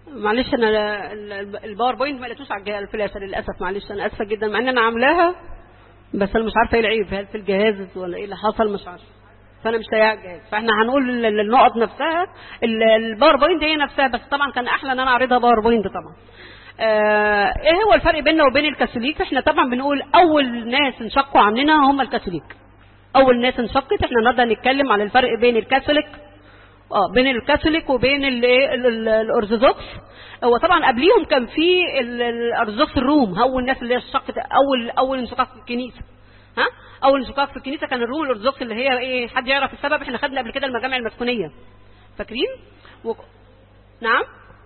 معلش انا الباوربوينت ما لقيتوش على الفلاشه للاسف، معلش انا اسفه جدا مع ان انا عاملاها، بس انا مش عارفه ايه العيب، هل في الجهاز ولا ايه اللي حصل مش عارفه، فانا مش لاقيه الجهاز. فاحنا هنقول النقط نفسها، الباوربوينت هي نفسها، بس طبعا كان احلى ان انا اعرضها باوربوينت طبعا. ايه هو الفرق بيننا وبين الكاثوليك؟ احنا طبعا بنقول اول ناس انشقوا عننا هم الكاثوليك، اول ناس انشقت. احنا النهارده هنتكلم على الفرق بين الكاثوليك بين الكاثوليك وبين الارثوذكس. هو طبعا قبليهم كان في الارثوذكس الروم، هو الناس اللي انشقت اول انشقاق في الكنيسه. اول انشقاق في الكنيسه كان الروم الارثوذكس، اللي هي ايه؟ حد يعرف السبب؟ احنا خدنا قبل كده المجامع المسكونيه، فاكرين؟ نعم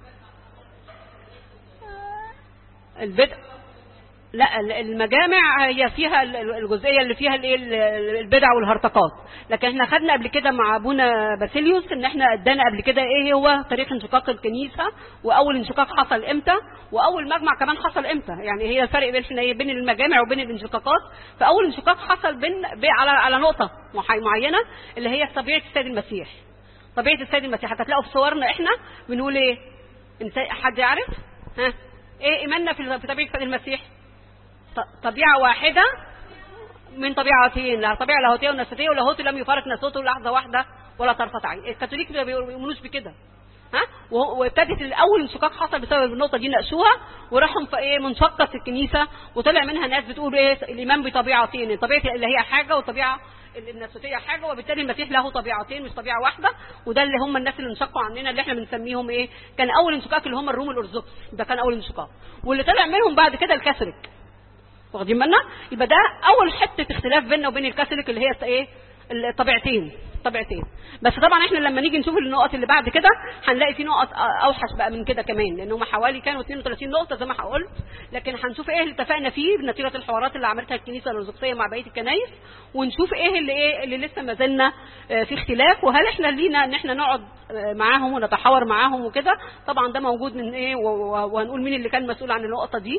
البدء. لا المجامع هي فيها الجزئيه اللي فيها البدع والهرطقات، لكن احنا خدنا قبل كده مع ابونا باسيليوس ان احنا ادانا قبل كده ايه هو تاريخ انشقاق الكنيسه، واول انشقاق حصل امتى، واول مجمع كمان حصل امتى. يعني هي الفرق بين المجامع وبين الانشقاقات. فاول انشقاق حصل على نقطه معينه اللي هي طبيعه السيد المسيح. طبيعه السيد المسيح هتلاقوا في صورنا احنا بنقول ايه؟ حد يعرف؟ ايه ايماننا في طبيعه السيد المسيح؟ طبيعة واحدة من طبيعتين، لا طبيعة لاهوتية وناسوتية، ولاهوتي لم يفارق ناسوته لحظة واحدة ولا طرفة عين. الكاثوليك ما بيؤمنوش بكده. وابتدت الاول انشقاق حصل بسبب النقطة دي، ناقشوها وراحوا في ايه منشقة الكنيسة، وطلع منها ناس بتقول ايه الايمان بطبيعتين، الطبيعة اللي هي حاجة والطبيعة الناسوتية حاجة، وبالتالي المسيح له طبيعتين مش طبيعة واحدة. وده اللي هم الناس اللي انشقوا عننا، اللي احنا بنسميهم ايه؟ كان اول انشقاق اللي هم الروم الارثوذكس، ده كان اول انشقاق، واللي طلع منهم بعد كده الكاثوليك. واخدين بالنا؟ يبقى ده اول حته اختلاف بيننا وبين الكاثوليك اللي هي ايه؟ الطبيعتين. بس طبعا احنا لما نيجي نشوف النقط اللي بعد كده هنلاقي في نقط اوحش بقى من كده كمان، لان هم حوالي كانوا 32 نقطه زي ما قلت، لكن هنشوف ايه اللي اتفقنا فيه بنتيجه الحوارات اللي عملتها الكنيسه الارثوذكسيه مع بقيه الكنائس، ونشوف ايه اللي لسه ما زلنا في اختلاف، وهل احنا لينا ان احنا نقعد معاهم ونتحاور معاهم وكده. طبعا ده موجود من ايه، وهنقول مين اللي كان مسؤول عن النقطه دي،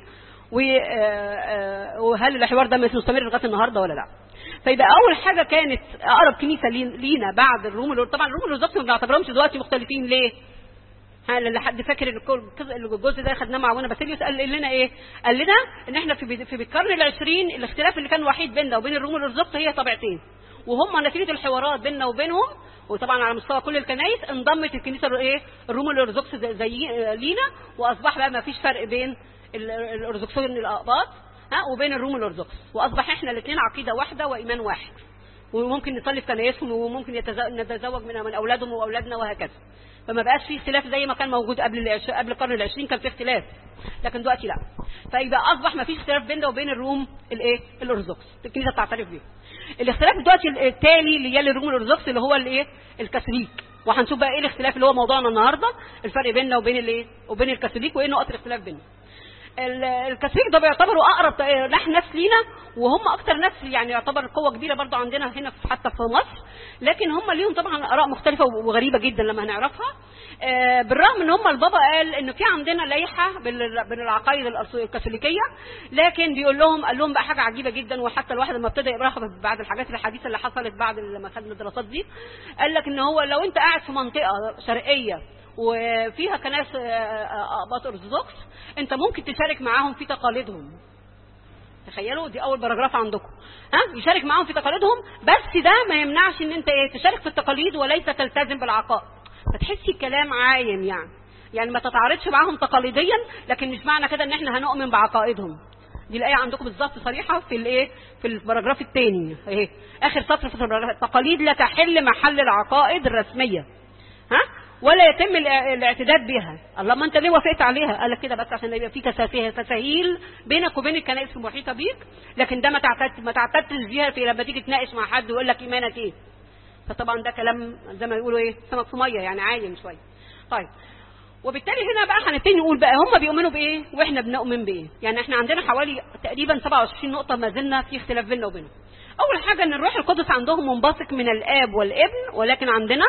وهل الحوار ده مستمر لغايه النهارده ولا لا. فيبقى اول حاجه كانت اقرب كنيسه لينا بعد الروم، طبعا الروم الارثوذكس ما بنعتبرهمش دلوقتي مختلفين ليه؟ اللي حد فاكر الجزء ده خدناه مع ابونا باسيليوس، قال لنا ايه؟ قال لنا ان احنا في القرن العشرين الاختلاف اللي كان وحيد بيننا وبين الروم الارثوذكس هي طبيعتين، وهم نتيجه الحوارات بيننا وبينهم، وطبعا على مستوى كل الكنائس انضمت الكنيسه الروم الارثوذكس زي لينا، واصبح بقى ما فيش فرق بين الارثوذكسيين الاقباط وبين الروم الارثوذكس، واصبح احنا الاثنين عقيده واحده وايمان واحد، وممكن نصلي في كنايسهم، وممكن نتزوج من اولادهم واولادنا وهكذا. فما بقاش في اختلاف زي ما كان موجود قبل القرن العشرين، كان في اختلاف، لكن دلوقتي لا. فيبقى اصبح ما فيش اختلاف بيننا وبين الروم الايه الارثوذكس، الكنيسه بتعترف بيه. الاختلاف دلوقتي التالي اللي يلي الروم الارثوذكس اللي هو الايه الكاثوليك، وهنشوف بقى ايه الاختلاف اللي هو موضوعنا النهارده، الفرق بيننا وبين الايه وبين الكاثوليك، وايه نقط الاختلاف بيننا. الكاثوليك ده بيعتبروا اقرب ناس لينا، وهم اكتر ناس يعني يعتبر قوه كبيره برضو عندنا هنا حتى في مصر، لكن هم ليهم طبعا اراء مختلفه وغريبه جدا لما هنعرفها. بالرغم ان هم البابا قال ان في عندنا لائحه بين العقائد الكاثوليكيه، لكن قال لهم بقى حاجه عجيبه جدا، وحتى الواحد لما ابتدى يقراها بعد الحاجات الحديثه اللي حصلت بعد لما خدنا الدراسات دي، قال لك ان هو لو انت قاعد في منطقه شرقيه وفيها كنائس اقباط ارثوذكس، انت ممكن تشارك معاهم في تقاليدهم. تخيلوا دي اول باراجراف عندكم، يشارك معاهم في تقاليدهم، بس ده ما يمنعش ان انت تشارك في التقاليد وليس تلتزم بالعقائد. فتحسي الكلام عايم يعني ما تتعارضش معاهم تقاليديا، لكن مش معنى كده ان احنا هنؤمن بعقائدهم. دي الايه عندكم بالظبط صريحه في الايه في الباراجراف الثاني اهي اخر سطر في التقاليد لا تحل محل العقائد الرسميه، ولا يتم الاعتداد بها. الله، ما انت ليه وافقت عليها؟ قال لك كده بس عشان يبقى في تساهيل بينك وبين الكنائس المحيطه بيك، لكن ده ما تعتدش بيها في لما تيجي تناقش مع حد ويقول لك ايمانك ايه. فطبعا ده كلام زي ما بيقولوا ايه سمك في ميه، يعني عايم شويه. طيب، وبالتالي هنا بقى هنبتدي نقول بقى هم بيؤمنوا بايه واحنا بنؤمن بايه. يعني احنا عندنا حوالي تقريبا 27 نقطه ما زلنا في اختلاف بيننا وبينهم. اول حاجه ان الروح القدس عندهم منبثق من الاب والابن، ولكن عندنا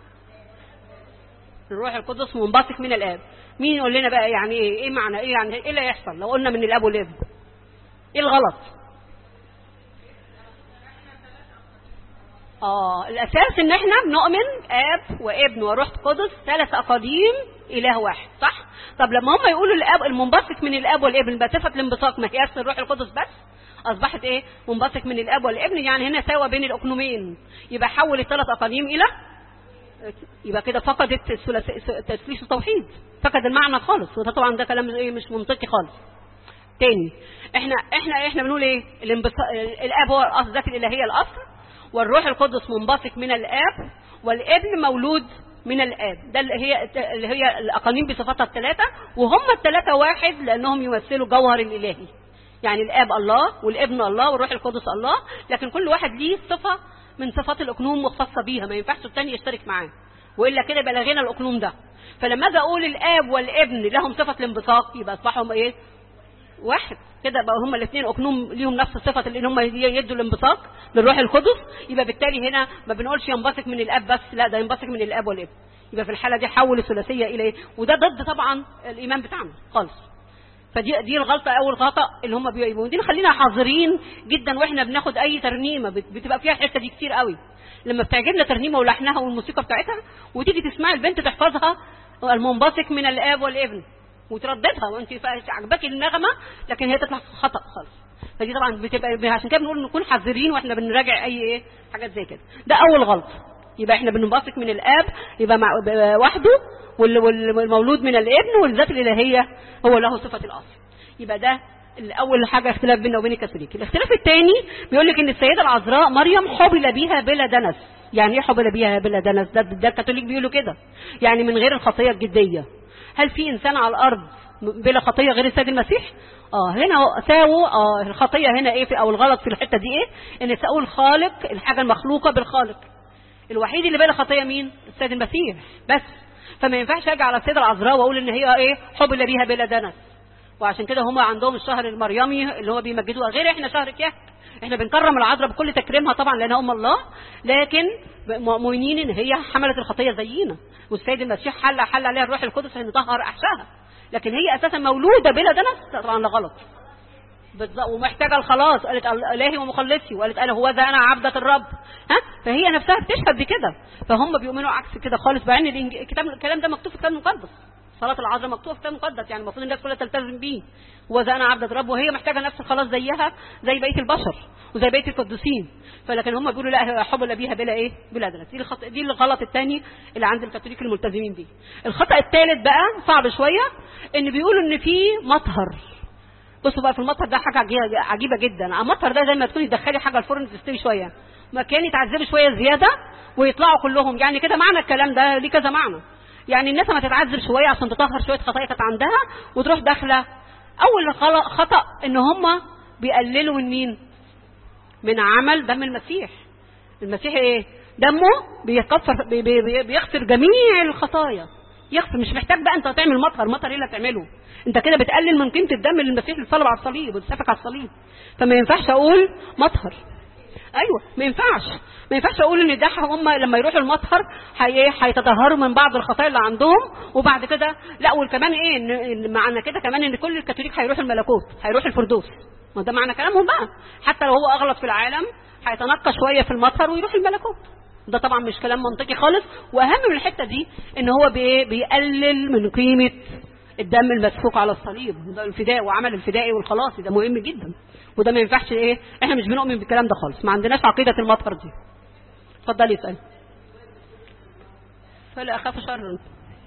الروح القدس منبثق من الاب. مين يقول لنا بقى يعني ايه معنى ايه، يعني ايه اللي هيحصل لو قلنا من الاب والابن؟ ايه الغلط؟ الاساس ان احنا بنؤمن اب وابن وروح قدس 3 اقاليم اله واحد، صح؟ طب لما هم يقولوا الاب المنبثق من الاب والابن بقى صفه الانبثاق ما هياش الروح القدس بس، اصبحت ايه؟ منبثق من الاب والابن، يعني هنا ساوى بين الاقنومين، يبقى حول الثلاث اقانيم الى، يبقى كده فقدت تثليث التوحيد، فقد المعنى خالص. وده طبعا ده كلام ايه؟ مش منطقي خالص. تاني احنا بنقول ايه؟ الاب هو الذات الالهيه الاصل، والروح القدس منبثق من الاب، والابن مولود من الاب. ده اللي هي الاقانيم بصفاتها الثلاثه، وهم الثلاثه واحد لانهم يمثلوا جوهر الالهي. يعني الاب الله، والابن الله، والروح القدس الله، لكن كل واحد ليه صفه من صفات الاقنوم مختصه بيها، ما ينفعش الثاني يشترك معاه، والا كده يبقى لغينا الاقنوم ده. فلما اجي اقول الاب والابن لهم صفه الانبثاق يبقى اصبحوا ايه؟ واحد كده، بقى هما الاثنين اقنوم ليهم نفس الصفه اللي هم يدوا الانبثاق للروح القدس. يبقى بالتالي هنا ما بنقولش ينبثق من الاب بس، لا ده ينبثق من الاب والابن. يبقى في الحاله دي حول الثلاثيه الى ايه؟ وده ضد طبعا الايمان بتاعنا خالص. فدي الغلطه، اول خطا اللي هم بيقولوا. دي خلينا حذرين جدا واحنا بناخد اي ترنيمه، بتبقى فيها الحته دي كتير قوي. لما بتعجبنا ترنيمه ولحنها والموسيقى بتاعتها، وتيجي تسمعي البنت تحفظها المنبثق من الاب والابن وترددها وانت عجباكي النغمه، لكن هي تطلع خطا خالص. فدي طبعا بتبقى، عشان كده بنقول نكون حذرين واحنا بنراجع اي حاجات زي كده. ده اول غلط. يبقى احنا بننبثق من الاب يبقى وحده، والمولود من الابن، والذات الالهيه هو له صفه الاصل. يبقى ده الاول حاجه اختلاف بيننا وبين الكاثوليك. الاختلاف الثاني بيقول لك ان السيده العذراء مريم حبل بها بلا دنس. يعني ايه حبل بها بلا دنس؟ ده الكاثوليك بيقولوا كده، يعني من غير الخطيه الجديه. هل في انسان على الارض بلا خطيه غير السيد المسيح؟ هنا ساووا الخطيه هنا ايه او الغلط في الحته دي ايه؟ ان ساووا الخالق، الحاجه المخلوقه بالخالق. الوحيد اللي بلا خطيه مين؟ السيد المسيح بس. فما ينفعش اجي على السيده العذراء واقول ان هي ايه؟ حبل بها بلا دنس. وعشان كده هم عندهم الشهر المريمي اللي هو بيمجدوها، غير احنا شهر كهك. احنا بنكرم العذراء بكل تكريمها طبعا لانها ام الله، لكن مؤمنين ان هي حملت الخطيه زينا، والسيد المسيح حل عليها الروح القدس ان يطهر احشائها، لكن هي اساسا مولوده بلا دنس. طبعا ده غلط ومحتاجه الخلاص. قالت الهي ومخلصي، وقالت انا هو ذا انا عبده الرب. فهي نفسها بتشهد بكده. فهم بيؤمنوا عكس كده خالص، مع ان الكلام ده مكتوب في الكتاب المقدس. صلاه العذراء مكتوبه في الكتاب المقدس، يعني المفروض الناس كلها تلتزم بيه. هو ذا انا عبده الرب، وهي محتاجه نفس الخلاص زيها زي بقيه البشر وزي بقيه القديسين. فلكن هم بيقولوا لا، حبل بيها بلا ايه؟ بلا دنس. دي الغلط الثاني اللي عند الكاثوليك الملتزمين بيه. الخطا الثالث بقى صعب شويه، ان بيقولوا ان في مطهر. بصوا بقى في المطهر ده حاجه عجيبه جدا. المطهر ده زي ما تكوني تدخلي حاجه الفرن تستوي شويه، مكان يتعذبوا شويه زياده ويطلعوا كلهم. يعني كده معنى الكلام ده ليه كذا معنى. يعني الناس ما تتعذب شويه عشان تطهر شويه خطايا كانت عندها وتروح داخله. اول خطا ان هم بيقللوا من مين؟ من عمل دم المسيح. المسيح ايه؟ دمه بيغفر جميع الخطايا، يغفر. مش محتاج بقى انت تعمل مطهر ايه اللي هتعمله؟ انت كده بتقلل من قيمه الدم اللي المسيح اللي صلب على الصليب واتسفك على الصليب. فما ينفعش اقول مطهر. ايوه ما ينفعش اقول ان ده هم لما يروحوا المطهر هيتطهروا من بعض الخطايا اللي عندهم وبعد كده لا. وكمان ايه؟ ان معنى كده كمان ان كل الكاثوليك هيروح الملكوت، هيروح الفردوس. ما ده معنى كلامهم بقى. حتى لو هو اغلط في العالم هيتنقى شويه في المطهر ويروح الملكوت. ده طبعا مش كلام منطقي خالص. واهم من الحته دي ان هو بيقلل من قيمه الدم المسفوك على الصليب، ده الفداء وعمل الفدائي والخلاصي، ده مهم جدا. وده ما ينفعش ايه؟ احنا مش بنؤمن بالكلام ده خالص، ما عندناش عقيده المطهر دي. اتفضلي اسالي. فلا اخاف شر.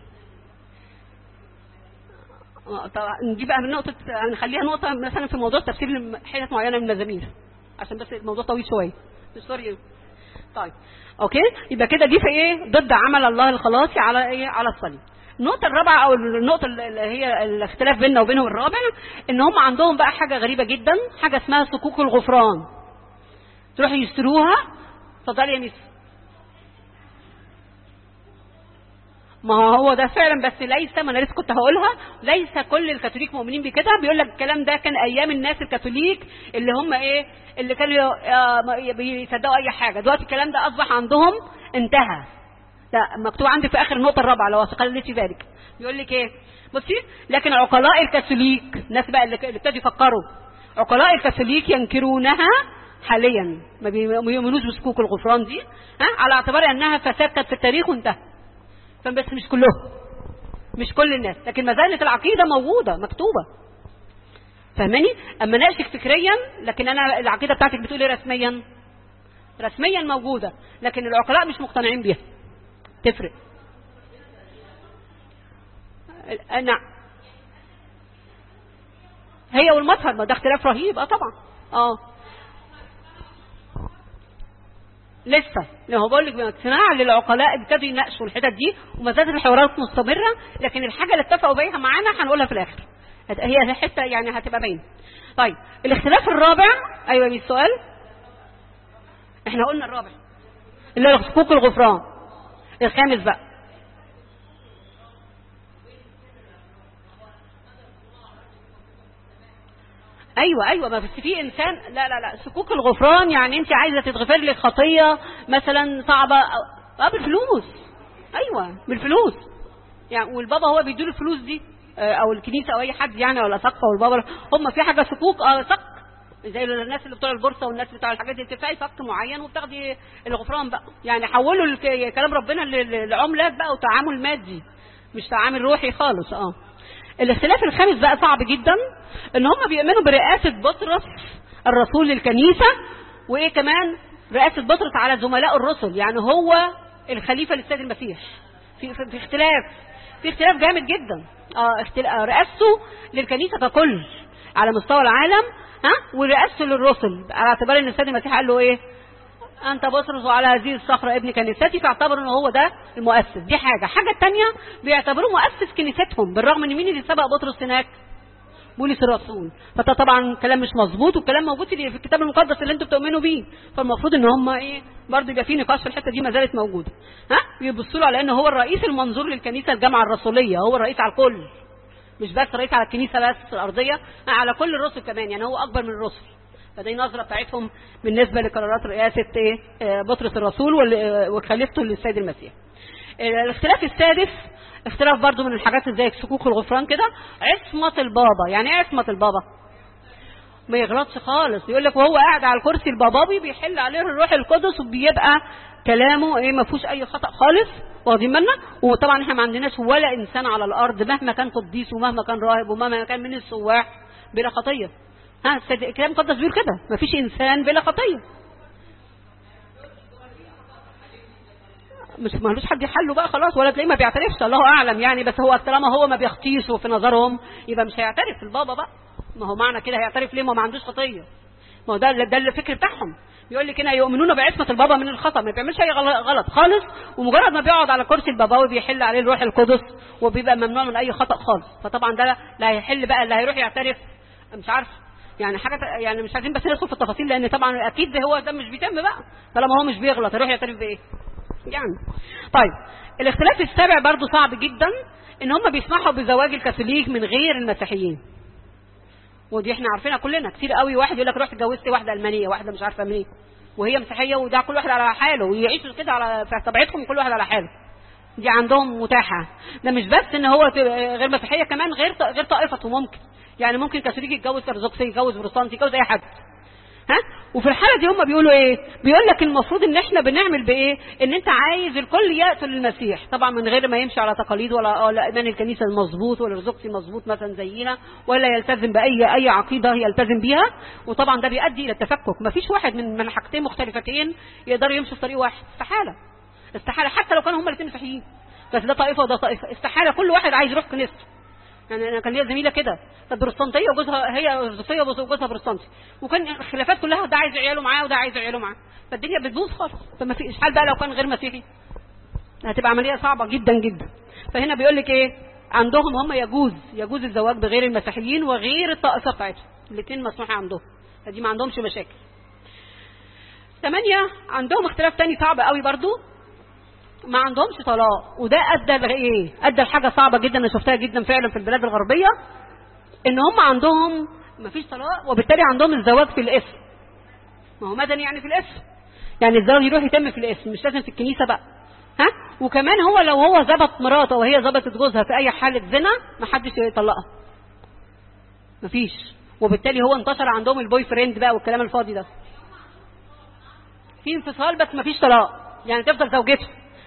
طبعا دي بقى من نقطه، هنخليها نقطه مثلا في موضوع تفسير حتت معينه من المزامير عشان بس الموضوع طويل شويه. سوري. طيب اوكي، يبقى كده دي في ايه؟ ضد عمل الله الخلاصي على ايه؟ على الصليب. النقطة الرابعة أو النقطة اللي هي الاختلاف بيننا وبينهم الرابع، إن هم عندهم بقى حاجة غريبة جدا، حاجة اسمها صكوك الغفران. تروحوا يشتروها. اتفضلي يا ميس. ما هو ده فعلا، بس ليس، ما انا لسه كنت هقولها، ليس كل الكاثوليك مؤمنين بكده. بيقول لك الكلام ده كان ايام الناس الكاثوليك اللي هم ايه؟ اللي كانوا بيصدقوا اي حاجة. دلوقتي الكلام ده اصبح عندهم انتهى. لا، مكتوب عندي في اخر النقطه الرابعه لو خليتي بالك. بيقول لك ايه؟ بصي، لكن عقلاء الكاثوليك، الناس بقى اللي ابتدوا يفكروا، عقلاء الكاثوليك ينكرونها حاليا، ما بيؤمنوش بصكوك الغفران دي، على اعتبار انها فساد في التاريخ وانتهى. فبس مش كلهم، مش كل الناس، لكن مزالة العقيدة موجودة مكتوبة. فاهماني؟ اما ناقشك فكريا، لكن انا العقيدة بتاعتك بتقول ايه رسميا؟ رسميا موجودة، لكن العقلاء مش مقتنعين بيها. تفرق. نعم. هي والمظهر، ما ده اختلاف رهيب. طبعا. لسه هو بقول لك صناعه للعقلاء ابتدوا يناقشوا الحتت دي، وما زالت الحوارات مستمره، لكن الحاجه اللي اتفقوا بيها معانا هنقولها في الاخر. هي حته يعني هتبقى باينه. طيب الاختلاف الرابع. ايوه السؤال. احنا قلنا الرابع اللي هو حقوق الغفران. الخامس بقى. ايوه ما بس في انسان لا حقوق الغفران يعني انت عايزه تتغفر لك خطيه مثلا صعبه بالفلوس. ايوه بالفلوس يعني، والبابا هو بيديله الفلوس دي او الكنيسه او اي حد يعني، ولا سقه، والبابا هم في حاجه حقوق سق، زي الناس اللي بتوع البورصه والناس بتوع الحاجات دي، بتدفعي سق معين وبتاخدي الغفران بقى. يعني حولوا كلام ربنا لعملات بقى وتعامل مادي، مش تعامل روحي خالص. الاختلاف الخامس بقى صعب جدا، ان هم بيؤمنوا برئاسة بطرس الرسول للكنيسة، وايه كمان رئاسة بطرس على زملاء الرسل، يعني هو الخليفة للسيد المسيح. في اختلاف جامد جدا. رئاسته للكنيسة ككل على مستوى العالم، ورئاسته للرسل على اعتبار ان السيد المسيح قال له ايه؟ انت بطرس وعلى هذه الصخرة ابن كنيستي، فاعتبروا ان هو ده المؤسس. دي حاجة التانية بيعتبروه مؤسس كنيستهم، بالرغم ان مين اللي سبق بطرس هناك؟ بولس الرسول. فده طبعا كلام مش مظبوط، والكلام موجود في الكتاب المقدس اللي انتوا بتؤمنوا بيه، فالمفروض ان هم ايه برضه يبقى في نقاش في الحته دي ما زالت موجوده. بيبصوا له على انه هو الرئيس المنظور للكنيسه الجامعه الرسوليه، هو الرئيس على الكل، مش بس رئيس على الكنيسه بس الارضيه، على كل الرسل كمان، يعني هو اكبر من الرسل. فدي نظره بتاعتهم بالنسبه لقرارات رئاسه بطرس الرسول وخليفته للسيد المسيح. الاختلاف السادس اختلاف برضو من الحاجات زي حقوق الغفران كده، عصمة البابا. يعني ايه عصمة البابا؟ ما يغلطش خالص. يقول لك وهو قاعد على الكرسي البابابي بيحل عليه الروح القدس، وبيبقى كلامه ما فيهوش اي خطأ خالص. واخدين بالنا؟ وطبعا احنا ما عندناش ولا انسان على الارض مهما كان قديس ومهما كان راهب ومهما كان من السواح بلا خطية. الكلام المقدس بيقول كده، ما فيش انسان بلا خطية. مش مالوش حد يحله بقى خلاص، ولا تلاقيه ما بيعترفش، الله اعلم يعني. بس هو طالما هو ما بيخطيش في نظرهم، يبقى مش هيعترف البابا بقى. ما هو معنى كده هيعترف ليه؟ ما عندوش خطيه. ما هو ده الفكر بتاعهم. بيقول لك هنا يؤمنون بعصمه البابا من الخطا، ما بيعملش اي غلط خالص، ومجرد ما بيقعد على كرسي الباباوي بيحل عليه الروح القدس، وبيبقى ممنوع من اي خطا خالص. فطبعا ده لا هيحل بقى، اللي هيروح يعترف مش عارف يعني حاجه، يعني مش عايزين بس ندخل في التفاصيل، لان طبعا اكيد هو ده مش بيتم بقى طالما هو مش بيغلط، يروح يعترف بايه يعني. طيب الاختلاف السابع برضو صعب جدا، ان هم بيسمحوا بزواج الكاثوليك من غير المسيحيين. ودي احنا عارفينها كلنا كتير قوي. واحد يقول لك رحت اتجوزت واحده المانيه، واحده مش عارفه منين، وهي مسيحيه، وده كل واحد على حاله، ويعيشوا كده على في طبيعتهم كل واحد على حاله. دي عندهم متاحه. ده مش بس ان هو غير مسيحيه، كمان غير طائفته. ممكن يعني ممكن كاثوليك يتجوز ارثوذكسي، يتجوز بروتستانتي، يتجوز اي حد. وفي الحالة دي هم بيقولوا ايه؟ بيقول لك المفروض ان احنا بنعمل بايه؟ ان انت عايز الكل يقتل المسيح، طبعا من غير ما يمشي على تقاليد ولا ايمان الكنيسة المظبوط ولا الارثوذكسي المظبوط مثلا زينا، ولا يلتزم باي عقيدة يلتزم بيها. وطبعا ده بيؤدي الى التفكك. مفيش واحد من حاجتين مختلفتين يقدروا يمشوا في طريق واحد، استحالة حتى لو كانوا هم الاثنين مسيحيين، بس ده طائفة وده طائفة، استحالة كل واحد عايز يروح كنيسته. يعني انا كان ليا زميله كده، كانت بروتستانتيه وجوزها، هي ارثوذكسيه وجوزها بروتستانتي، وكان الخلافات كلها ده عايز عياله معاه وده عايز عياله معاه، فالدنيا بتبوظ خالص. فما فيش حال بقى لو كان غير مسيحي، هتبقى عمليه صعبه جدا جدا. فهنا بيقول لك ايه؟ عندهم هم يجوز الزواج بغير المسيحيين وغير الطائفه بتاعتهم، الاثنين مسموح عندهم، فدي ما عندهمش مشاكل. 8 عندهم اختلاف تاني صعب قوي برضو، ما عندهمش طلاق. وده ادى لايه؟ ادى لحاجه صعبه جدا انا شفتها جدا فعلا في البلاد الغربيه، ان هم عندهم ما فيش طلاق، وبالتالي عندهم الزواج في الاسم. ما هو مدني يعني في الاسم، يعني الزواج يروح يتم في الاسم، مش لازم في الكنيسه بقى. وكمان هو لو هو ظبط مراته وهي ظبطت جوزها في اي حاله زنا، ما حدش يطلقها، ما فيش. وبالتالي هو انتشر عندهم البوي فريند بقى والكلام الفاضي ده. في انفصال بس ما فيش طلاق، يعني تفضل زوجته،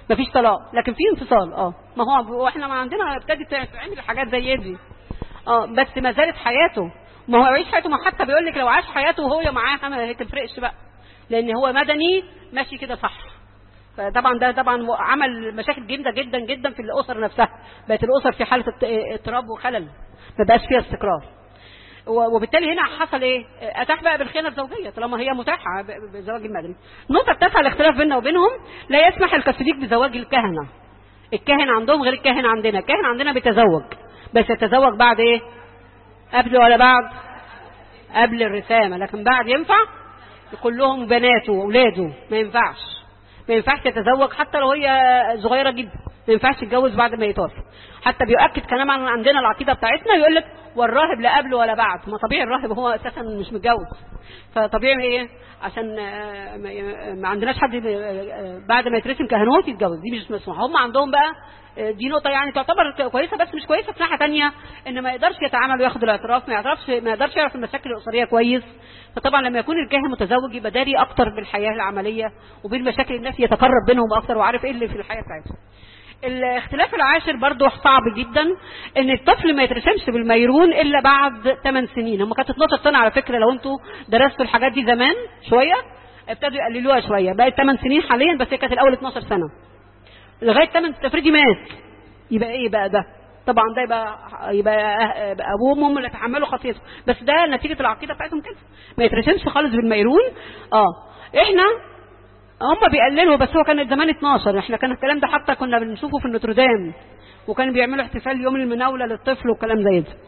مفيش طلاق لكن في انفصال. ما هو احنا ما عندنا ابتدت تعمل حاجات زي دي بس ما زالت حياته. ما هو يعيش حياته، ما حتى بيقول لك لو عاش حياته وهو معاها ما تفرقش بقى، لان هو مدني ماشي كده صح. فطبعا ده طبعا عمل مشاكل جامده جدا جدا في الاسر نفسها، بقت الاسر في حاله اضطراب وخلل، ما بقاش فيها استقرار. وبالتالي هنا حصل ايه؟ اتاح بقى بالخيانه الزوجيه طالما هي متاحه بالزواج المدني. النقطه التاسعه الاختلاف بيننا وبينهم، لا يسمح الكاثوليك بزواج الكهنه. الكاهن عندهم غير الكاهن عندنا. الكاهن عندنا بيتزوج، بس يتزوج بعد ايه؟ قبل ولا بعد؟ قبل الرسامه، لكن بعد ينفع. كلهم بناته واولاده ما ينفعش يتزوج حتى لو هي صغيره جدا، ما ينفعش يتجوز بعد ما يتوفى. حتى بيؤكد كلام عندنا العقيده بتاعتنا، يقول لك والراهب لا قبل ولا بعد. ما طبيعي الراهب هو اساسا مش متجوز، فطبيعي ايه؟ عشان ما عندناش حد بعد ما يترسم كهنوت يتجوز، دي مش مسموح. هم عندهم بقى دي نقطه يعني تعتبر كويسه، بس مش كويسه في ناحيه ثانيه، ان ما يقدرش يتعامل وياخد الاعتراف، ما يقدرش يعرف المشاكل الاسريه كويس. فطبعا لما يكون الكاهن متزوج يبقى داري اكتر بالحياه العمليه وبين مشاكل الناس، يتقرب بينهم اكتر وعارف ايه اللي في الحياه بتاعتهم. الاختلاف العاشر برضو صعب جدا، ان الطفل ما يترسمش بالميرون الا بعد 8 سنين. هم كانت 12 سنه على فكره، لو انتوا درستوا الحاجات دي زمان شويه ابتدوا يقللوها شويه، بقت 8 سنين حاليا، بس هي كانت الاول 12 سنه لغايه 8. تفريدي مات، يبقى ايه بقى ده؟ طبعا ده يبقى ابوه وامه اللي تحملوا خطيته، بس ده نتيجه العقيده بتاعتهم كده، ما يترسمش خالص بالميرون. احنا هم بيقللوا، بس هو كان زمان 12. احنا كان الكلام ده حتى كنا بنشوفه في النوتردام، وكانوا بيعملوا احتفال يوم المناوله للطفل وكلام زي ده.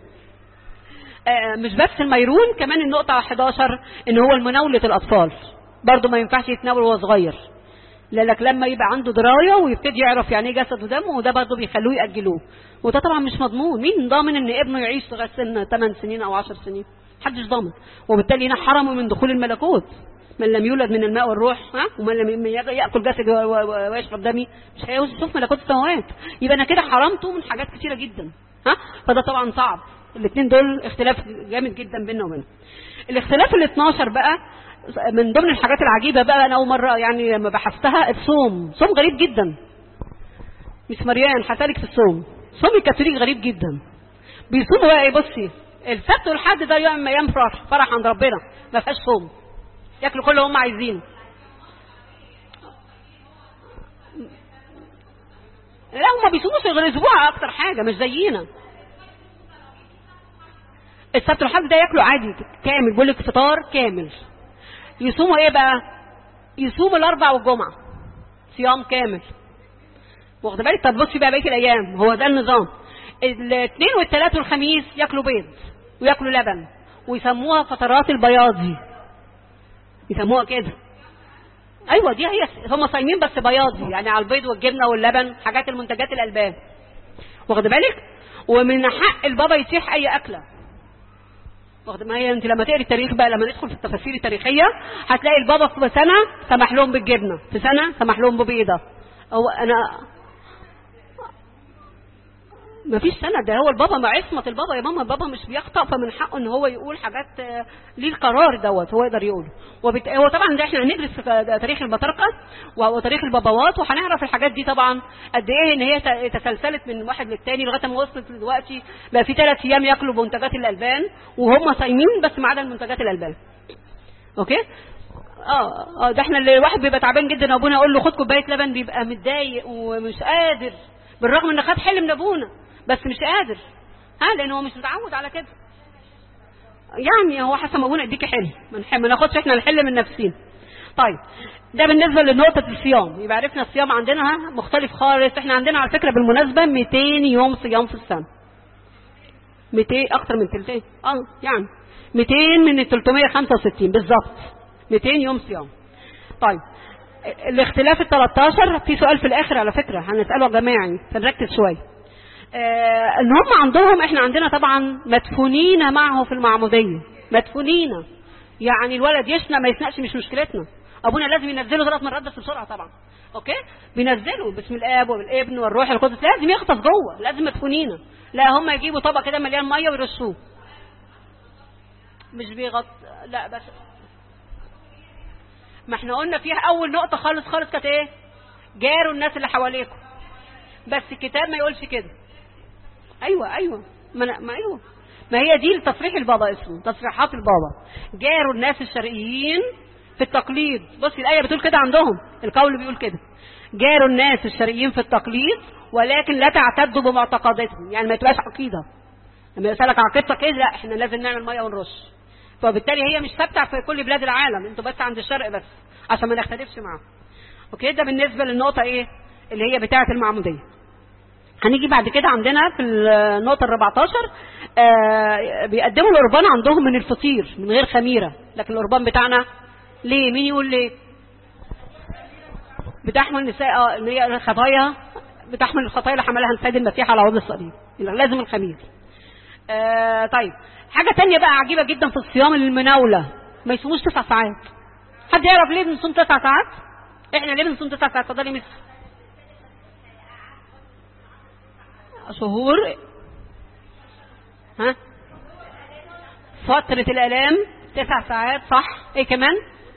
مش بس الميرون، كمان النقطه 11 ان هو المناوله الاطفال برضو ما ينفعش يتناول وهو صغير، لك لما يبقى عنده درايه ويبتدي يعرف يعني ايه جسد ودم، وده برضو بيخلوه ياجلوه، وده طبعا مش مضمون. مين ضامن ان ابنه يعيش لغايه سن 8 سنين او 10 سنين؟ محدش ضامن. وبالتالي هنا حرموا من دخول الملكوت، من لم يولد من الماء والروح، ومن لم ياكل جسد ويشرب دمي مش هيشوف ملكوت السماوات. يبقى انا كده حرمته من حاجات كتيره جدا. فده طبعا صعب. الاثنين دول اختلاف جامد جدا بيننا وبينهم. الاختلاف ال 12 بقى من ضمن الحاجات العجيبه بقى، انا اول مره يعني لما بحثتها، الصوم. صوم غريب جدا. مش مريان حسالك في الصوم. صوم الكاثوليك غريب جدا. بيصوموا بقى ايه؟ بصي، السبت والحد ده يوم ايام فرح عند ربنا، ما فيهاش صوم، ياكلوا كل اللي هم عايزينه. لا هم بيصوموش غير اسبوع اكتر حاجه، مش زينا. السبت والحد ده ياكلوا عادي كامل، بيقول لك فطار كامل. يصوموا ايه بقى؟ يصوموا الاربع والجمعه صيام كامل، واخد بالك؟ طب بصي بقى بقيه الايام هو ده النظام. الاثنين والثلاث والخميس ياكلوا بيض وياكلوا لبن، ويسموها فترات البياضي، يسموها كده. ايوه دي هي، هم صايمين بس بياضي، يعني على البيض والجبنه واللبن، حاجات المنتجات الالبان، واخد بالك؟ ومن حق البابا يتيح اي اكله، واخد. ما هي انت لما تقري التاريخ بقى، لما ندخل في التفاسير التاريخيه هتلاقي البابا في سنه سمح لهم بالجبنه، في سنه سمح لهم ببيضه. هو انا ما فيش سنه، ده هو البابا مع عصمه البابا يا ماما. البابا مش بيخطأ، فمن حقه ان هو يقول حاجات ليه القرار دوت هو يقدر يقوله. هو طبعا ده احنا هندرس في تاريخ البطاركه وتاريخ البابوات، وهنعرف الحاجات دي طبعا قد ايه ان هي تسلسلت من واحد للتاني لغايه ما وصلت دلوقتي بقى في 3 ايام ياكلوا منتجات الالبان وهم صايمين، بس ما عدا منتجات الالبان. اوكي. ده احنا اللي الواحد بيبقى تعبان جدا، ابونا يقول له خد كوبايه لبن بيبقى متضايق ومش قادر، بالرغم ان خد حل من ابونا بس مش قادر، لانه هو مش متعود على كده. يعني هو حسب ما ابونا يديكي حل، ما ناخدش احنا الحل من نفسنا. طيب ده بالنسبه لنقطه الصيام. يبقى عرفنا الصيام عندنا مختلف خالص. احنا عندنا على فكره بالمناسبه 200 يوم صيام في السنه، 200 اكتر من 200 يعني 200 من 365 بالظبط 200 يوم صيام. طيب الاختلاف ال 13 في سؤال في الاخر على فكره هنساله جماعي فنركز شويه. ان هم عندهم، احنا عندنا طبعا مدفونين معه في المعموديه، مدفونين يعني الولد يشنى ما يسنقش مش مشكلتنا، ابونا لازم ينزله 3 مرات بس بسرعه طبعا. اوكي، بينزلوا باسم الاب والابن والروح القدس، لازم يغطس جوه، لازم مدفونين. لا هم يجيبوا طبق كده مليان ميه ويرشوه، مش بيغط. لا بس ما احنا قلنا فيها اول نقطه خالص كانت ايه؟ جاروا الناس اللي حواليكم، بس الكتاب ما يقولش كده. ايوه ما هي دي تصريح البابا، اسمه تصريحات البابا. جاروا الناس الشرقيين في التقليد. بصي الآية بتقول كده عندهم، القول بيقول كده، جاروا الناس الشرقيين في التقليد ولكن لا تعتدوا بمعتقداتهم. يعني ما تبقاش عقيدة، لما يسألك عقيدتك ايه، لا احنا لازم نعمل مية ونرش. فبالتالي هي مش ثابته في كل بلاد العالم، انتوا بس عند الشرق بس عشان ما نختلفش معاهم. اوكي، ده بالنسبة للنقطة ايه اللي هي بتاعة المعمودية. هنيجي بعد كده عندنا في النقطة 14 بيقدموا القربان عندهم من الفطير من غير خميرة، لكن القربان بتاعنا ليه؟ مين يقول ليه؟ بتحمل النساء اللي هي الخطايا، بتحمل الخطايا اللي حملها السيد المسيح على عود الصليب، لازم الخمير. طيب حاجة تانية بقى عجيبة جدا في الصيام، المناولة ما يصوموش 9 ساعات. حد يعرف ليه بنصوم 9 ساعات؟ احنا ليه بنصوم 9 ساعات؟ اتفضلي مس. شهور فترة الآلام 9 ساعات، صح. ايه كمان؟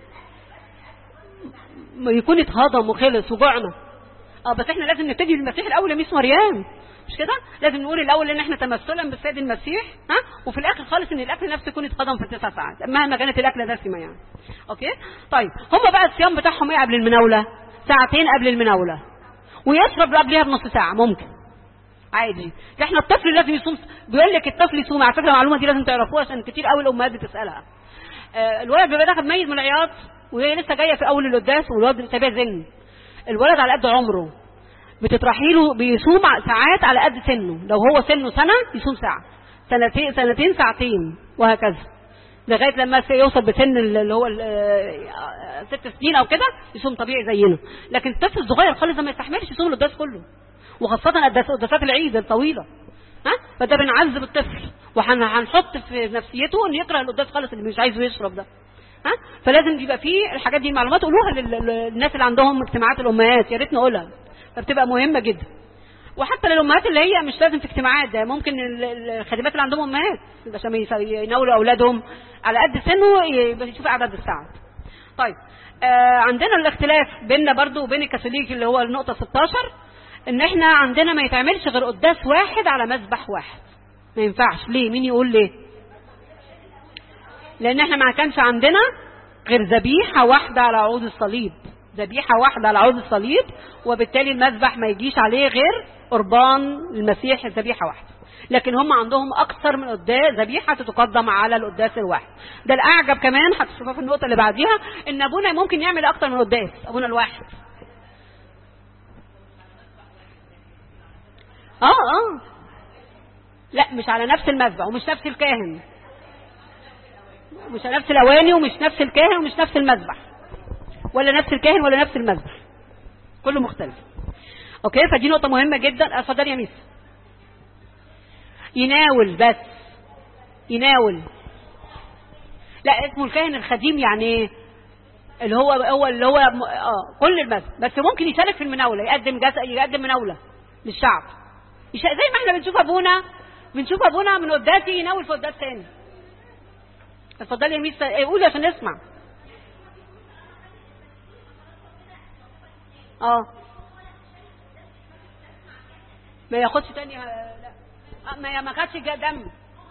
يكون اتهضم وخلص وجوعنا. بس احنا لازم نبتدي بالمسيح الاول يا ميس مريم، مش كده؟ لازم نقول الاول ان احنا تمثلا بالسيد المسيح، وفي الاخر خالص ان الاكل نفسه يكون اتهضم في 9 ساعات مهما كانت الاكله دسمه يعني. اوكي طيب، هم بقى الصيام بتاعهم ايه قبل المناوله؟ ساعتين قبل المناوله، ويشرب قبلها بنص ساعه ممكن عادي. احنا الطفل لازم يصوم، بيقول لك الطفل يصوم. على فكره المعلومه دي لازم تعرفوها عشان كتير قوي الامهات بتسالها. الولد بيبقى داخل ميت من العياط وهي لسه جايه في اول القداس، والولد تابع زن. الولد على قد عمره بتطرحي له، بيصوم ساعات على قد سنه. لو هو سنه سنه يصوم ساعه، سنتين ساعتين، وهكذا لغايه لما يوصل بسن اللي هو 6 سنين او كده يصوم طبيعي زينا. لكن الطفل الصغير خالص ما يستحملش يصوم القداس كله، وخاصه قداسات العيد الطويله. فده بنعذب الطفل، وهنحط في نفسيته انه يكره القداس خالص اللي مش عايزه يشرب ده. فلازم يبقى فيه الحاجات دي، المعلومات قولوها للناس اللي عندهم اجتماعات الامهات، يا ريت نقولها، فبتبقى مهمه جدا. وحتى للامهات اللي هي مش لازم في اجتماعات، ده ممكن الخادمات اللي عندهم امهات عشان يناولوا اولادهم على قد سنه يشوفوا عدد الساعات. طيب عندنا الاختلاف بيننا برضو وبين الكاثوليك اللي هو النقطه 16، ان احنا عندنا ما يتعملش غير قداس واحد على مذبح واحد. ما ينفعش. ليه؟ مين يقول ليه؟ لان احنا ما كانش عندنا غير ذبيحه واحده على عود الصليب، ذبيحه واحده على عود الصليب، وبالتالي المذبح ما يجيش عليه غير قربان المسيح ذبيحه واحده. لكن هم عندهم اكثر من قداس، ذبيحه تتقدم على القداس الواحد. ده الاعجب كمان هتشوفوها في النقطه اللي بعديها، ان ابونا ممكن يعمل اكثر من قداس، ابونا الواحد. لا مش على نفس المذبح ومش نفس الكاهن، مش نفس الاواني ومش نفس الكاهن ومش نفس المذبح، ولا نفس الكاهن ولا نفس المذبح، كله مختلف. اوكي، فدي نقطه مهمه جدا. اتفضل يا ميس. يناول بس، يناول. لا اسمه الكاهن الخديم، يعني اللي هو كل المذبح، بس ممكن يشارك في المناوله، يقدم مناوله للشعب، زي ما احنا بنشوف ابونا من قداسي يناول في قداس ثاني. اتفضلي يا ميس، قولي عشان نسمع. ما ياخدش تاني، لا ما خدش دم.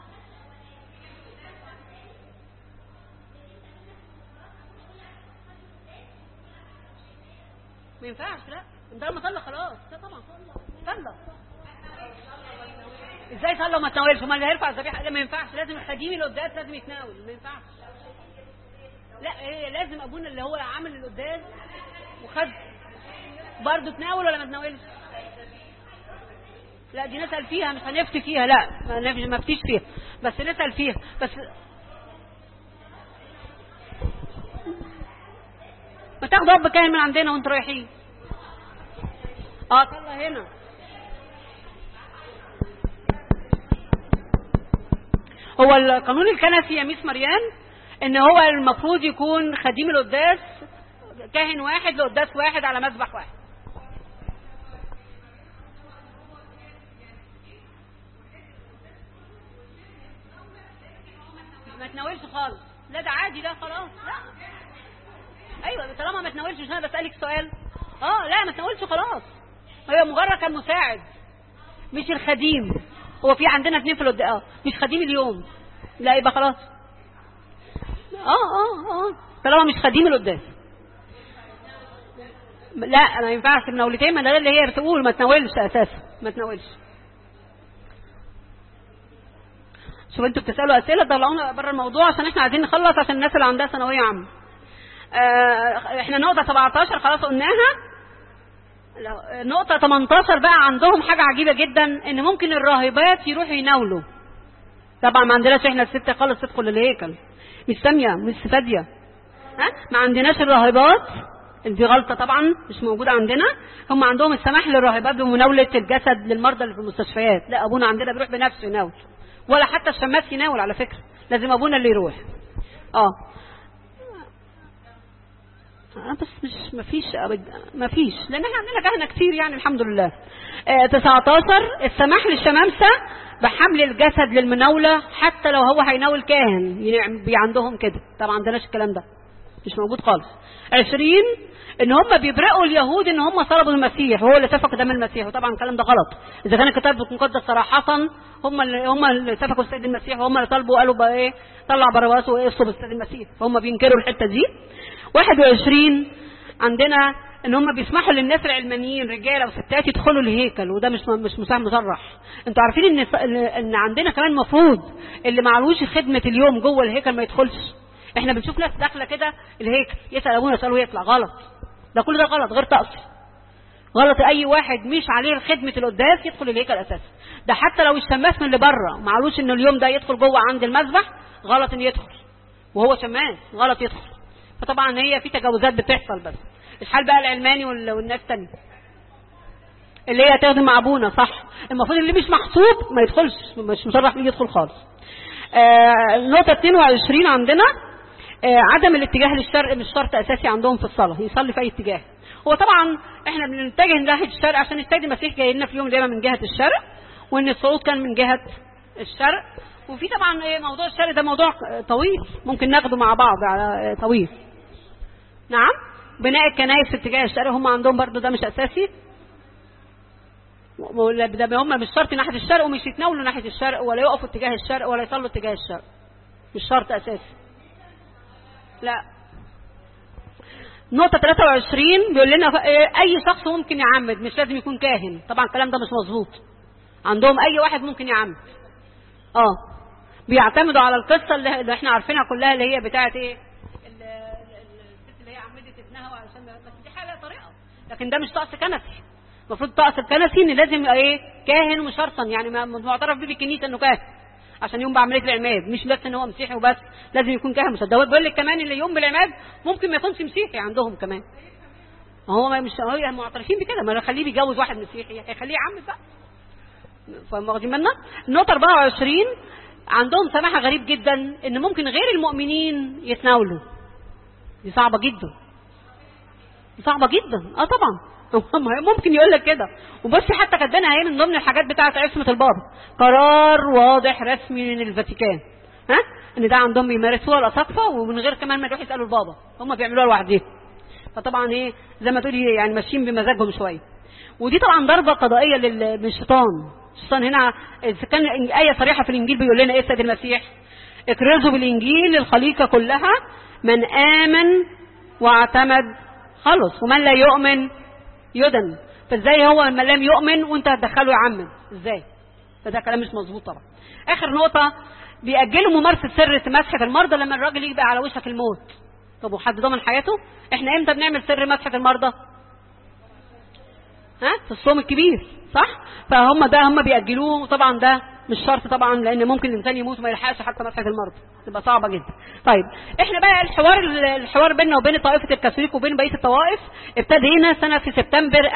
ما ينفعش. لا انت لما صلى خلاص. لا طبعا صلى. ازاي صلى وما تناولش؟ ما اللي هيرفع الذبيحه ده ما ينفعش، لازم الخديم القداس لازم يتناول، ما ينفعش. لا هي لازم ابونا اللي هو عامل القداس وخد برضه تناول ولا ما تناولش؟ لا دي نسأل فيها، مش هنفتي فيها. لا ما نفتيش فيها، بس نسأل فيها. بس ما تاخدوا اب كاهن من عندنا وانتوا رايحين. صلى هنا. هو القانون الكنسي يا ميس مريان ان هو المفروض يكون خديم القداس كاهن واحد لقداس واحد على مذبح واحد. ما تناولش خالص. لا ده عادي، ده خلاص. لا ايوه طالما ما تناولش. مش انا بسالك سؤال؟ لا ما تناولش خلاص، هي مجرد كان مساعد مش الخديم. هو في عندنا 2 في القداس مش خديم اليوم، لا يبقى خلاص. طالما مش خديم القداس لا ما ينفعش مناولتين، ما ده اللي هي بتقول ما تناولش اساسا، ما تناولش. شوف انتوا بتسالوا اسئله طلعونا بره الموضوع عشان احنا عايزين نخلص، عشان الناس اللي عندها ثانويه عامه. احنا نقطه 17 خلاص قلناها. نقطه 18 بقى عندهم حاجه عجيبه جدا، ان ممكن الراهبات يروحوا يناولوا. طبعا ما عندناش احنا الست خالص تدخل الهيكل، مش ساميه مش فاديه. ما عندناش الراهبات، دي غلطه طبعا مش موجوده عندنا. هم عندهم السماح للراهبات بمناوله الجسد للمرضى اللي في المستشفيات، لا ابونا عندنا بيروح بنفسه يناول، ولا حتى الشماس يناول على فكره، لازم ابونا اللي يروح. بس مش مفيش لان احنا عندنا كهنه كتير يعني الحمد لله. 19 السماح للشمامسه بحمل الجسد للمناوله حتى لو هو هيناول كاهن، عندهم كده. طبعا ما عندناش الكلام ده، مش موجود خالص. 20 ان هم بيبرئوا اليهود ان هم صلبوا المسيح وهو اللي سفك دم المسيح، وطبعا الكلام ده غلط. اذا كان الكتاب المقدس صراحه هم اللي سفكوا السيد المسيح، وهم اللي طلبوا قالوا بقى ايه طلع بarabbas واصلب السيد المسيح، فهم بينكروا الحته دي. 21 عندنا ان هم بيسمحوا للناس العلمانيين رجاله وستات يدخلوا الهيكل، وده مش مصرح. انتوا عارفين ان عندنا كمان مفروض اللي معلوش خدمه اليوم جوه الهيكل ما يدخلش. احنا بنشوف ناس داخله كده الهيكل يسال ابونا يساله يطلع، غلط. ده كل ده غلط، غير تقصي، غلط. اي واحد مش عليه خدمه القداس يدخل الهيكل اساسا. ده حتى لو الشماس من اللي بره معلوش ان اليوم ده يدخل جوه عند المذبح، غلط ان يدخل وهو شماس، غلط يدخل. فطبعا هي في تجاوزات بتحصل. بس الحال بقى العلماني والناس الثانيه اللي هي تخدم مع ابونا صح، المفروض اللي مش محسوب ما يدخلش، مش مصرح ليه يدخل خالص. نقطه 22 عندنا عدم الاتجاه للشرق مش شرط اساسي عندهم في الصلاه، يصلي في اي اتجاه. هو طبعا احنا بنتجه ناحيه الشرق عشان السيد المسيح جاي لنا في يوم دايما من جهه الشرق، وان الصعود كان من جهه الشرق. وفي طبعا موضوع الشرق ده موضوع طويل ممكن ناخده مع بعض على طويل. نعم بناء الكنائس في اتجاه الشرق هم عندهم برضو ده مش اساسي، ده هم مش شرط ناحيه الشرق، ومش يتناولوا ناحيه الشرق ولا يقفوا اتجاه الشرق ولا يصلوا اتجاه الشرق، مش شرط اساسي. لا. نقطة 23 بيقول لنا اي شخص ممكن يعمد، مش لازم يكون كاهن. طبعا الكلام ده مش مظبوط عندهم، اي واحد ممكن يعمد. بيعتمدوا على القصة اللي احنا عارفينها كلها، اللي هي بتاعت ايه الست اللي هي عمدت ابنها وعشان بس دي حاجة طريقة، لكن ده مش طقس كنسي. المفروض الطقس الكنسي ان لازم يبقى كاهن وشرطا، يعني معترف بيه بالكنيسة انه كاهن عشان يقوم بعمليه العماد، مش بس ان هو مسيحي وبس، لازم يكون كاهن مصدق. بيقول لك كمان اللي يقوم بالعماد ممكن ما يكونش مسيحي عندهم كمان، هو مش معترفين بكده، ما خليه بيجوز واحد مسيحي هيخليه يعمد بقى. فواخدين بالنا. النقطه 24 عندهم سماحه غريب جدا ان ممكن غير المؤمنين يتناولوا. دي صعبه جدا، صعبه جدا. طبعا ممكن يقول لك كده. وبس حتى كاتبينها اهي من ضمن الحاجات بتاعه عصمه البابا، قرار واضح رسمي من الفاتيكان ان ده عندهم بيمارسوها الاساقفه، ومن غير كمان ما يروحوا يسالوا البابا، هم بيعملوها لوحدهم. فطبعا زي ما تقولي يعني ماشيين بمزاجهم شويه. ودي طبعا ضربه قضائيه للشيطان. الشيطان هنا اذا كان ايه صريحه في الانجيل بيقول لنا ايه السيد المسيح؟ اكرزوا بالانجيل للخليقه كلها، من امن واعتمد خلص، ومن لا يؤمن يدن. فازاي هو لما لم يؤمن وانت هتدخله يعمد ازاي؟ فده كلام مش مظبوط طبعا. اخر نقطه بيأجلوا ممارسه سر مسحه المرضى لما الراجل يبقى على وشك الموت. طب وحد ضمن حياته؟ احنا امتى بنعمل سر مسحه المرضى؟ في الصوم الكبير صح؟ هم بيأجلوه. طبعا ده مش شرط طبعا، لان ممكن الانسان يموت وما يلحقش حتى مسحه المرضى، تبقى صعبه جدا. طيب احنا بقى الحوار بيننا وبين طائفه الكاثوليك وبين بقيه الطوائف ابتدى هنا سنه في سبتمبر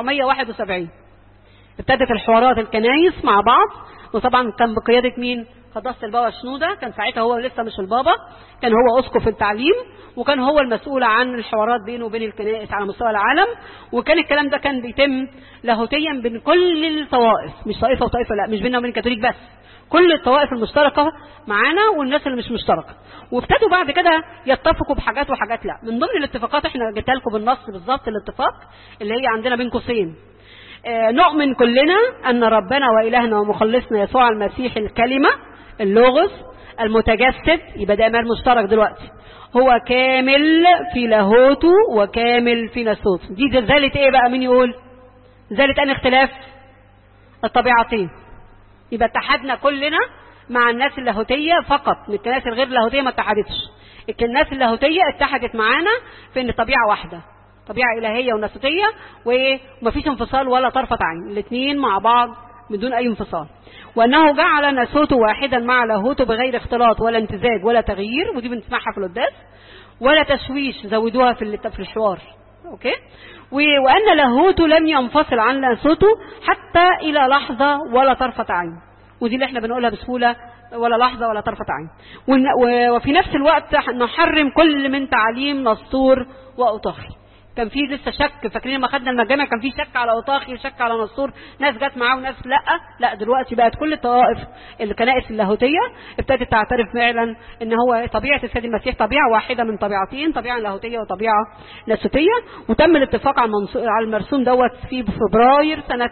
1971. ابتدت الحوارات الكنايس مع بعض، وطبعا كان بقياده مين؟ قداسة البابا شنودة، كان ساعتها هو لسه مش البابا، كان هو أسقف التعليم، وكان هو المسؤول عن الحوارات بينه وبين الكنائس على مستوى العالم. وكان الكلام ده كان بيتم لاهوتيا بين كل الطوائف، مش طائفة وطائفة، لا، مش بيننا وبين الكاثوليك بس، كل الطوائف المشتركة معانا والناس اللي مش مشتركة. وابتدوا بعد كده يتفقوا بحاجات وحاجات لا. من ضمن الاتفاقات احنا جبت لكم بالنص بالظبط الاتفاق اللي هي عندنا بين قوسين: نؤمن كلنا أن ربنا وإلهنا ومخلصنا يسوع المسيح الكلمة اللوغوس المتجسد، يبقى ده إيمان مشترك دلوقتي، هو كامل في لاهوته وكامل في ناسوته. دي زالة ايه بقى؟ مين يقول؟ زالة ان اختلاف الطبيعتين. يبقى اتحدنا كلنا مع الناس اللاهوتية فقط، من الناس الغير اللاهوتية ما اتحدتش. الناس اللاهوتية اتحدت معانا في ان طبيعة واحدة، طبيعة إلهية وناسوتية، ومفيش انفصال ولا طرفة عين، الاثنين مع بعض بدون أي انفصال. وأنه جعل ناسوته واحدا مع لاهوته بغير اختلاط ولا امتزاج ولا تغيير، ودي بنسمعها في القداس، ولا تشويش، زودوها في الحوار. اوكي. وأن لاهوته لم ينفصل عن ناسوته حتى إلى لحظة ولا طرفة عين، ودي اللي احنا بنقولها بسهولة، ولا لحظة ولا طرفة عين. وفي نفس الوقت نحرم كل من تعليم نسطور وأوطاخي. كان في لسه شك، فاكرين لما خدنا المجامع كان في شك على أوطاخي وشك على نسطور، ناس جت معاه وناس لا دلوقتي بقت كل الطوائف الكنائس اللاهوتية ابتدت تعترف فعلا ان هو طبيعة السيد المسيح طبيعة واحدة من طبيعتين، طبيعة لاهوتية وطبيعة ناسوتية. وتم الاتفاق على المرسوم دوت في فبراير سنة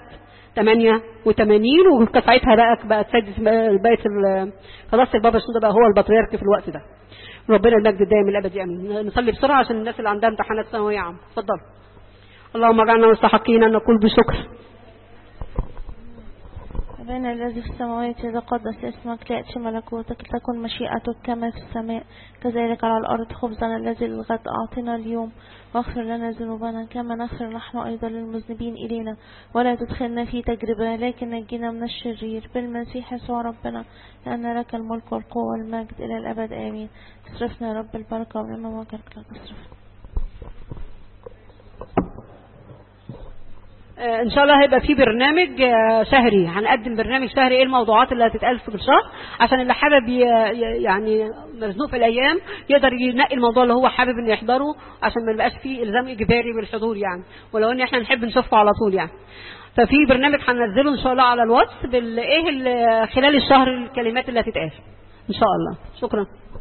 88، وكان ساعتها بقت سادس بقت قداسة البابا شنودة بقى هو البطريرك في الوقت ده. ربنا المجد الدائم الابدي امين. نصلي بسرعه عشان الناس اللي عندها امتحانات ثانويه عامه. اتفضل. اللهم اجعلنا مستحقين ان نقول بشكر. أبانا الذي في السماوات يتقدس اسمك، ليأتي ملكوتك، تكن مشيئتك كما في السماء كذلك على الأرض. خبزنا الذي للغد أعطنا اليوم، واغفر لنا ذنوبنا كما نغفر نحن أيضا للمذنبين إلينا، ولا تدخلنا في تجربة لكن نجينا من الشرير، بالمسيح يسوع ربنا، لأن لك الملك والقوة والمجد إلى الأبد آمين. اصرفنا يا رب البركة ولما وجهك لك اصرفنا. ان شاء الله هيبقى في برنامج شهري، هنقدم برنامج شهري ايه الموضوعات اللي هتتقال في الشهر، عشان اللي حابب يعني مزنوق في الايام يقدر ينقي الموضوع اللي هو حابب انه يحضره، عشان ما يبقاش فيه الزام اجباري بالحضور يعني، ولو ان احنا نحب نشوفه على طول يعني. ففي برنامج هننزله ان شاء الله على الواتس بالايه خلال الشهر الكلمات اللي هتتقال ان شاء الله. شكرا.